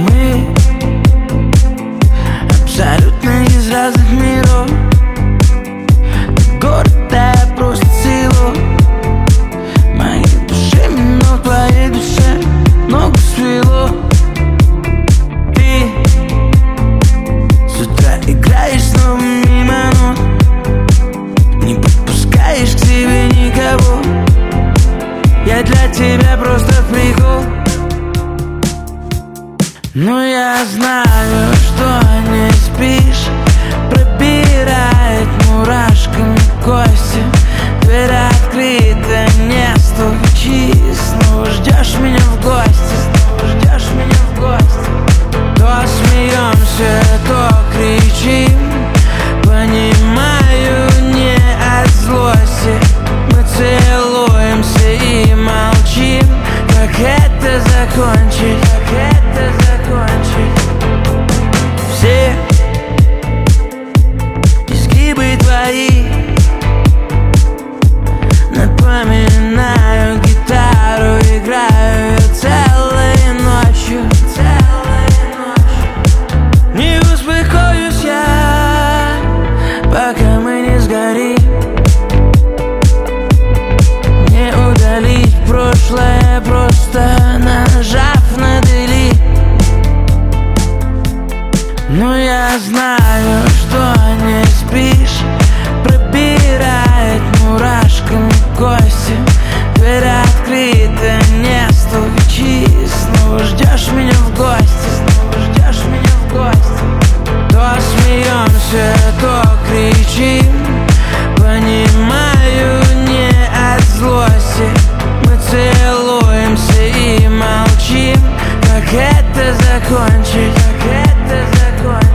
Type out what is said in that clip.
Мы абсолютно из разных миров. Ты город, а я просто село. Моей душе но в твоей душе ногу свело. Ты с утра играешь снова мимо нот, не подпускаешь к себе никого. Я для тебя просто прикол. Но я знаю, что не спишь, пробирает мурашками кости. Дверь открыта, не стучи. Снова ждешь меня в гости, снова ждешь меня в гости. То смеемся, то кричим, понимаю, не от злости. Мы целуемся и молчим. Как это закончить? Как это закончить? Все изгибы твои напоминаю гитару, играю целой ночью, целой ночью. Не успокоюсь я, пока мы не сгорим. Не удалить прошлое, просто нажав на delete. Но я знаю, что не спишь, пробирает мурашками кости. Дверь открыта, не стучи. Снова ждешь меня в гости, снова ждешь меня в гости. То смеемся, то кричим, понимаю, не от злости. Мы целуемся и молчим. Как это закончить? Как это закончить?